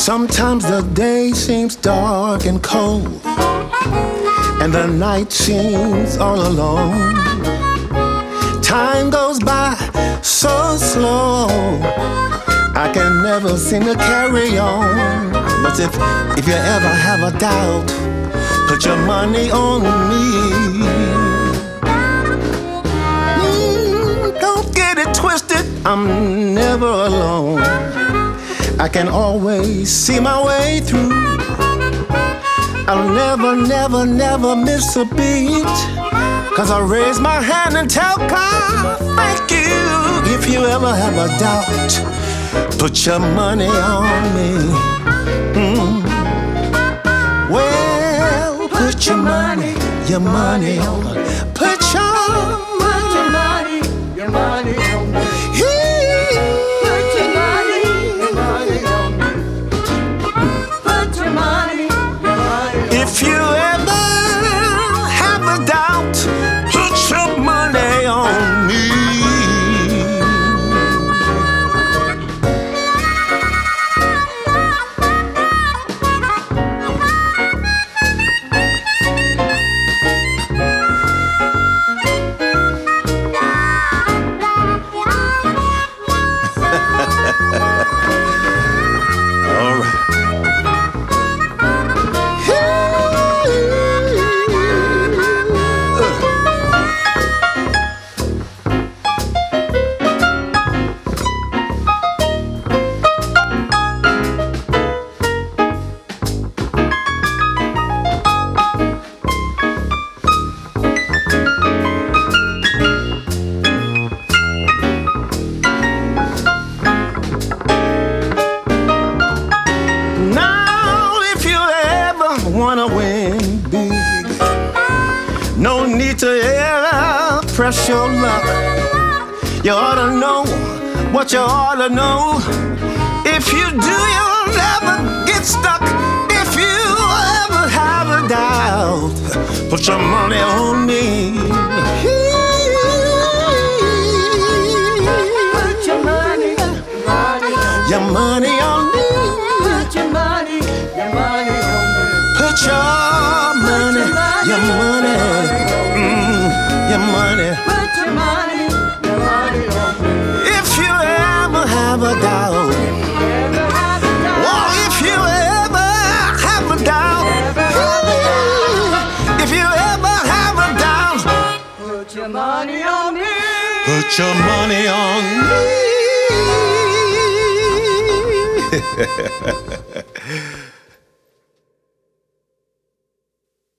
Sometimes the day seems dark and cold, and the night seems all alone. Time goes by so slow, I can never seem to carry on. But if you ever have a doubt, put your money on me. Don't get it twisted, I'm never alone. I can always see my way through. I'll never, never, never miss a beat, 'cause I raise my hand and tell God thank you. If you ever have a doubt, put your money on me. Well, put your money on. Put your money on me. If you ever have a doubt, put your money on me. All right. Wanna win big, no need to ever press your luck. You ought to know what you ought to know. If you do, you'll never get stuck. If you ever have a doubt, put your money on me. Put your money on me. Your money on me. Put your money on me. Put your money, your money, your money. Put your money on me. If you ever have a doubt, if you ever have a doubt, if you ever have a doubt, put your money on me. Put your money on me.